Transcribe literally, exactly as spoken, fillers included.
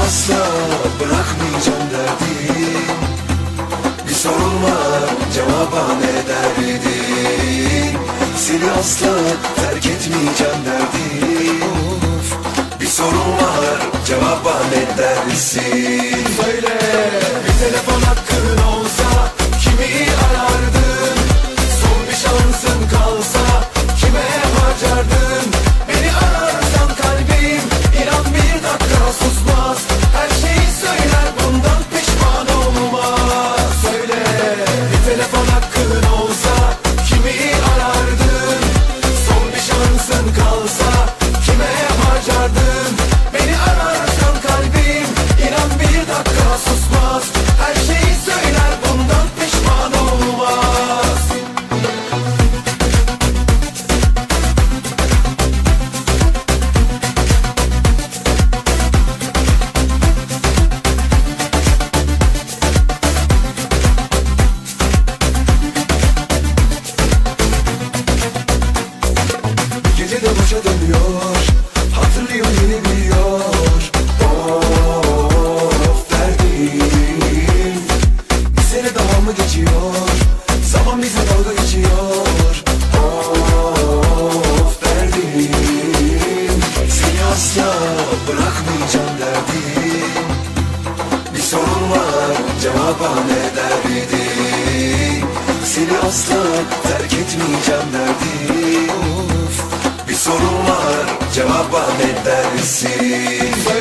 asla bırakmayacağım derdim. Bir sorun var, cevaba ne derdin? Seni asla terk etmeyeceğim derdim. Bir sorun var, cevaba ne dersin? Söyle. Bir telefon hakkın olsa kimi arardın? Son bir şansın kalsa kime harcardın? Beni ararsan kalbim inan bir dakika susmaz. Her şeyi söyler, bundan pişman olmaz. Söyle. Bir telefon hakkın olsa kimi arardın? Son bir şansın kalsa kime harcardın? Beni ararsan kalbim inan bir dakika susmaz. Her şeyi söyler, bundan pişman olmaz. Gece de başa dönüyor, hatırlıyor yeni biliyor. Of derdim, bir sene daha mı geçiyor? Zaman bize dalga geçiyor. Of derdim, seni asla bırakmayacağım derdim. Bir sorun var, cevaba ne derdin? Seni asla terk etmeyeceğim derdim. Bir sorun var, cevaba ne dersin?